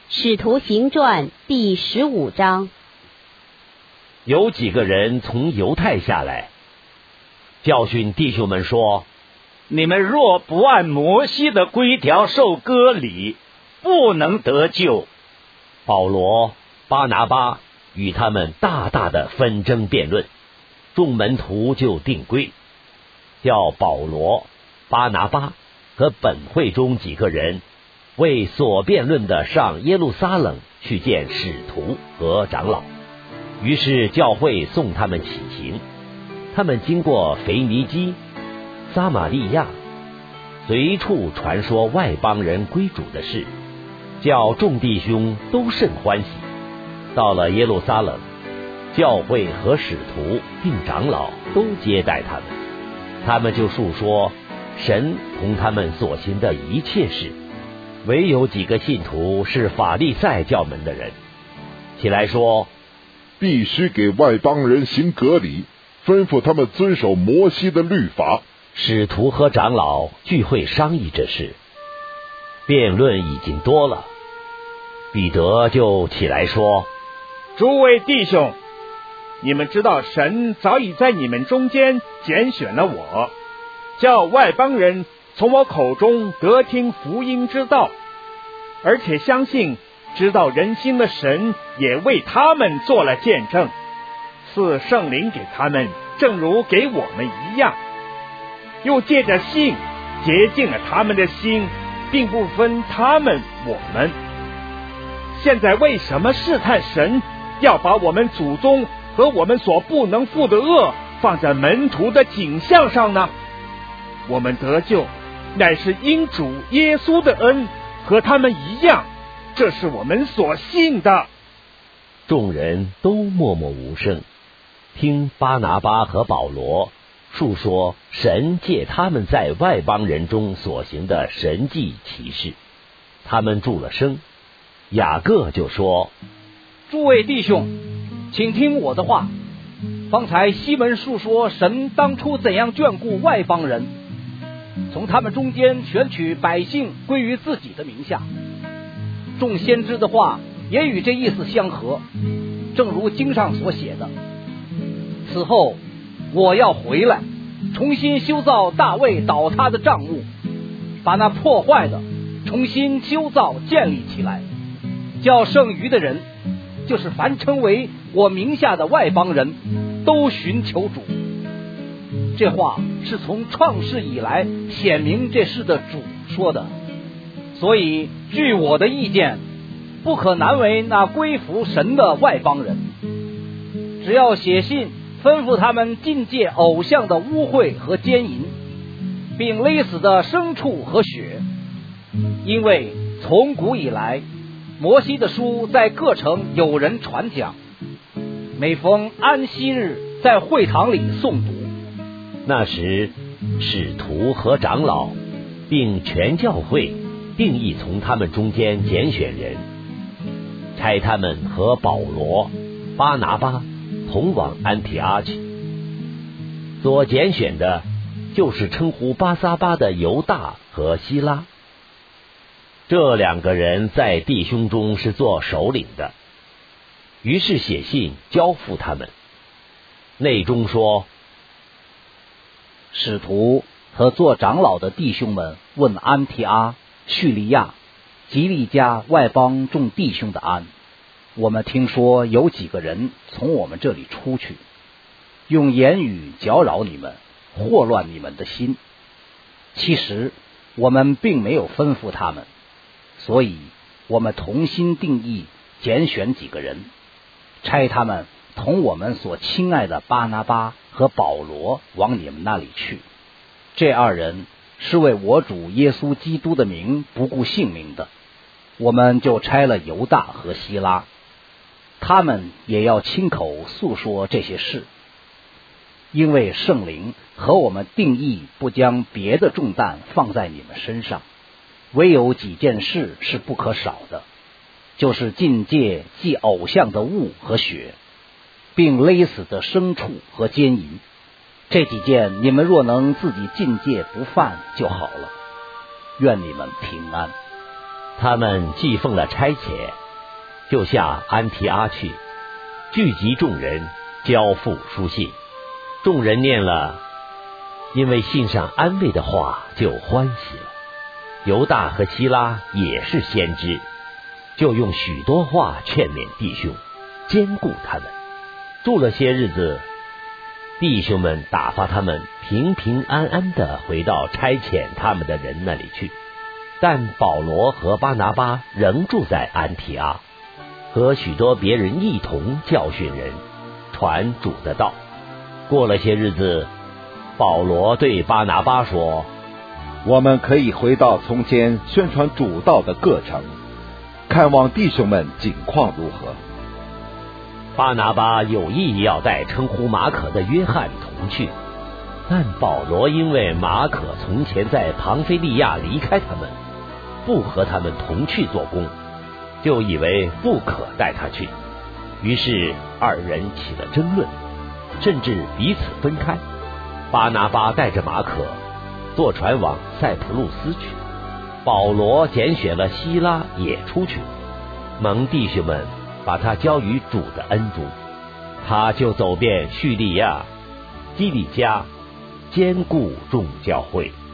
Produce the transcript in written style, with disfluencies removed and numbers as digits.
使徒行传第15章。 有几个人从犹太下来，教训弟兄们说： 你们若不按摩西的规条受割礼，不能得救。 保罗、巴拿巴与他们大大的纷争辩论，众门徒就定规，叫保罗、巴拿巴和本会中几个人为所辩论的上耶路撒冷去见使徒和长老。于是教会送他们起行，他们经过腓尼基、撒玛利亚，随处传说外邦人归主的事，叫众弟兄都甚欢喜。到了耶路撒冷，教会和使徒并长老都接待他们，他们就述说神同他们所行的一切事。唯有几个信徒是法利赛教门的人，起来说： 必须给外邦人行割礼，吩咐他们遵守摩西的律法。 使徒和长老聚会商议这事，辩论已经多了。彼得就起来说： 诸位弟兄，你们知道神早已在你们中间拣选了我，叫外邦人从我口中得听福音之道，而且相信知道人心的神也为他们做了见证，赐圣灵给他们，正如给我们一样，又借着信洁净了他们的心，并不分他们我们。现在为什么试探神，要把我们祖宗和我们所不能负的恶放在门徒的颈项上呢？我们得救乃是因主耶稣的恩，和他们一样，这是我们所信的。 众人都默默无声，听巴拿巴和保罗述说神借他们在外邦人中所行的神迹奇事。他们住了声，雅各就说： 诸位弟兄，请听我的话。方才西门述说神当初怎样眷顾外邦人，从他们中间选取百姓归于自己的名下。众先知的话也与这意思相合，正如经上所写的：此后我要回来，重新修造大卫倒塌的帐幕，把那破坏的重新修造建立起来，叫剩余的人，就是凡称为我名下的外邦人，都寻求主。这话是从创世以来显明这事的主说的。所以据我的意见，不可难为那归服神的外邦人，只要写信吩咐他们禁戒偶像的污秽和奸淫，并勒死的牲畜和血。因为从古以来，摩西的书在各城有人传讲，每逢安息日在会堂里诵读。 那时使徒和长老并全教会定义从他们中间拣选人，差他们和保罗、巴拿巴同往安提阿去。所拣选的就是称呼巴撒巴的犹大和希拉，这两个人在弟兄中是做首领的。于是写信交付他们，内中说： 使徒和做长老的弟兄们问安提阿、叙利亚、吉利家外邦众弟兄的安。我们听说有几个人从我们这里出去，用言语搅扰你们，祸乱你们的心。其实我们并没有吩咐他们，所以我们同心定义拣选几个人，差他们同我们所亲爱的巴拿巴和保罗往你们那里去。这二人是为我主耶稣基督的名不顾性命的，我们就差了犹大和希拉，他们也要亲口诉说这些事。因为圣灵和我们定义不将别的重担放在你们身上，唯有几件事是不可少的，就是禁戒祭偶像的物和血，并勒死的牲畜和奸淫。这几件你们若能自己禁戒不犯就好了。愿你们平安。 他们既奉了差遣，就下安提阿去，聚集众人，交付书信。众人念了，因为信上安慰的话，就欢喜了。犹大和希拉也是先知，就用许多话劝勉弟兄，坚固他们。住了些日子，弟兄们打发他们平平安安地回到差遣他们的人那里去。但保罗和巴拿巴仍住在安提阿，和许多别人一同教训人，传主的道。过了些日子，保罗对巴拿巴说： 我们可以回到从前宣传主道的各城，看望弟兄们景况如何。 巴拿巴有意要带称呼马可的约翰同去，但保罗因为马可从前在庞菲利亚离开他们，不和他们同去做工，就以为不可带他去。于是二人起了争论，甚至彼此分开。巴拿巴带着马可坐船往塞浦路斯去，保罗拣选了希拉也出去，蒙弟兄们把他交于主的恩主。他就走遍叙利亚、基利家，坚固众教会。